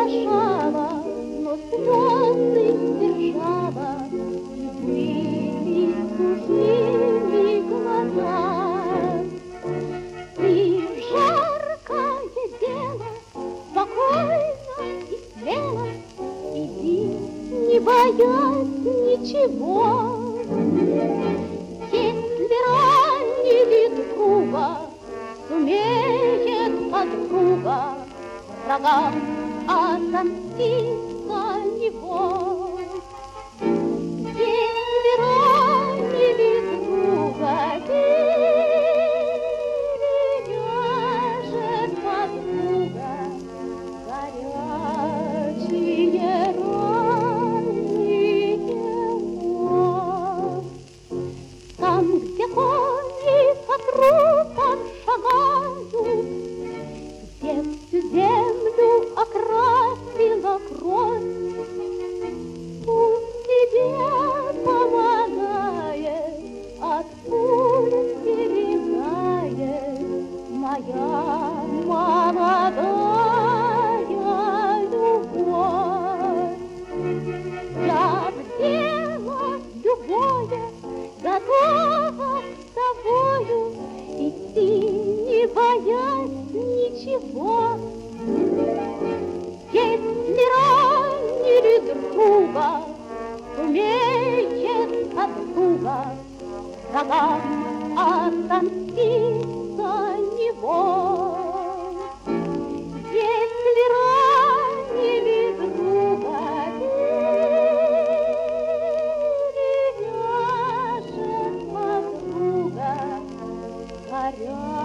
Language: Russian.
дрожала, но слезы держала, и были сухими глаза. Ты жаркое дело, спокойно и смело, иди, не боясь ничего. Если ранили друга, сумеет подруга врагам отомстить за него. Если ранили друга, перевяжет подруга горячие раны его. Там, где кони по трупам шагают, где всю землю окрасила кровь, пусть тебе помогает, от пуль берегает моя молодая любовь. Я в дело любое готова с тобою идти, не боясь ничего. Если ранили друга, сумеет подруга врагам отомстить за него. Если ранили друга, перевяжет подруга горячие